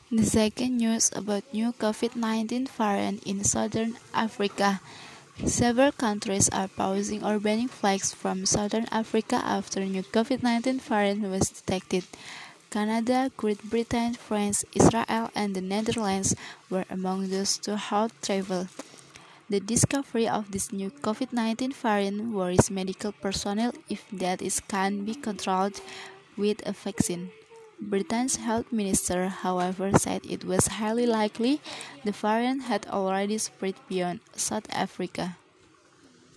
The second news about new COVID-19 variant in Southern Africa. Several countries are pausing or banning flights from Southern Africa after new COVID-19 variant was detected. Canada, Great Britain, France, Israel, and the Netherlands were among those to halt travel. The discovery of this new COVID-19 variant worries medical personnel if that is can be controlled with a vaccine. Britain's health minister, however, said it was highly likely the variant had already spread beyond South Africa.